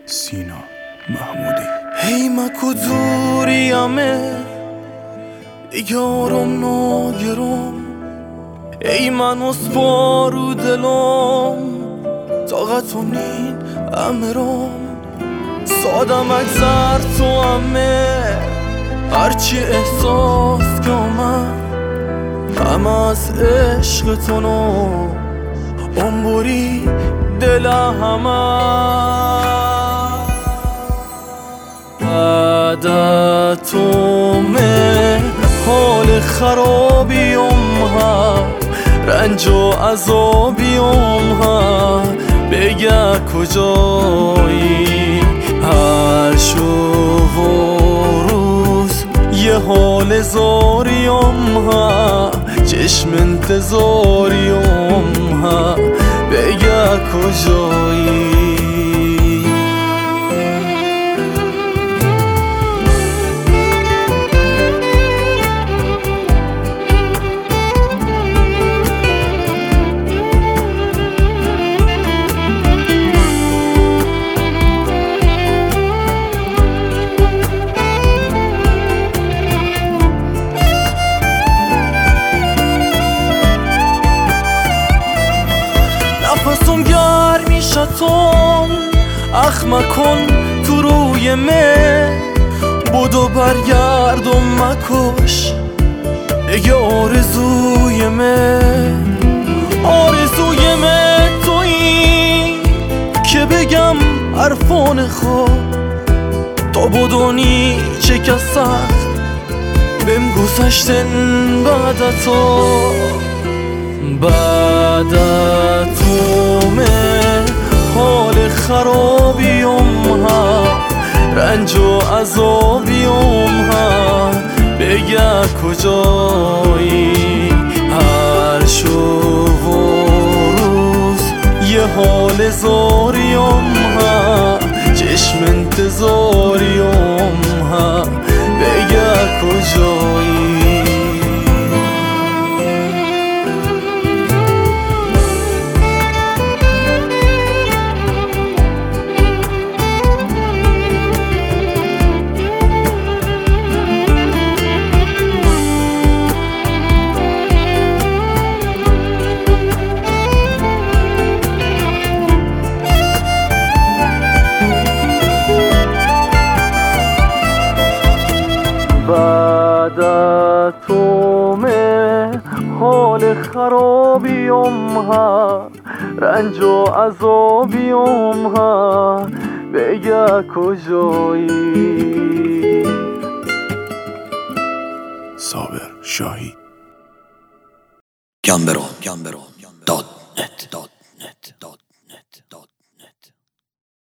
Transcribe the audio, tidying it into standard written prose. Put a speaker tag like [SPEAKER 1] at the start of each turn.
[SPEAKER 1] سینا محمودی.
[SPEAKER 2] هی مکو دوریمه دیگه آرام ناگرام، ای من اسپارو دلم طاقتم نین امرام، سادم اگذر تو همه هرچی احساس که آمد همه از عشق تو نو عمری دل همه بعد تو مه حال خرابیم ها، رنج و عذابیم ها، بگه کجایی هر شب و روز یه حال زاریم ها، چشم انتظاریم ها، بگه کجایی. نفسم گرمی شتون اخ مکن تو روی مه، بودو برگرد و مکش اگه آرزوی مه، آرزوی مه تویی که بگم حرفان خواب تا بدونی چه که سخت بهم گذشتن بعد تو، بعد تو مه حال خرابیم ها، رنج و عذابیم ها، بگه کجایی هر شب و روز یه حال زاریم ها، چشم انتظاریم ها، بگه کجایی. بعد تو مه حال خرابیم ها، رنج و عذابیم ها، بگه کجایی.
[SPEAKER 1] صابر شاهی.
[SPEAKER 3] Gambero.net